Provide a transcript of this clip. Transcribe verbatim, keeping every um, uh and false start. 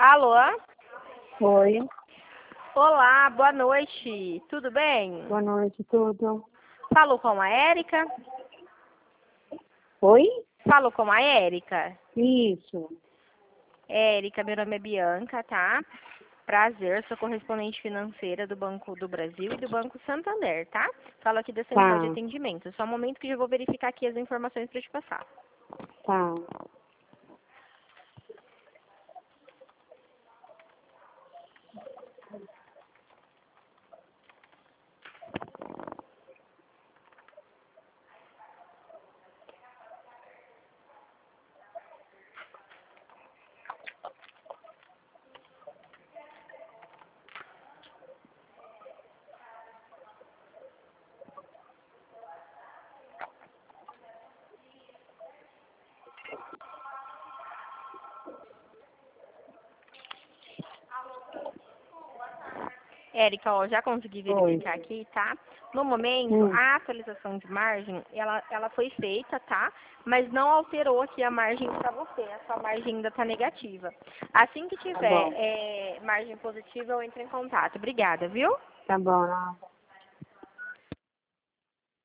Alô? Oi, Olá, boa noite. Tudo bem? boa noite, tudo. Falo com a Érica? Oi? Falo com a Érica? Isso, Érica, meu nome é Bianca, tá? Prazer, sou correspondente financeira do Banco do Brasil e do Banco Santander, tá? Falo aqui da central de tá, atendimento. Só um momento que já vou verificar aqui as informações para te passar. tá. Érica, ó, já consegui Oi. verificar aqui, tá? No momento, Hum, a atualização de margem, ela, ela foi feita, tá? Mas não alterou aqui a margem para você, a sua margem ainda está negativa. Assim que tá tiver bom, é, margem positiva, eu entro em contato. Obrigada, viu? tá bom.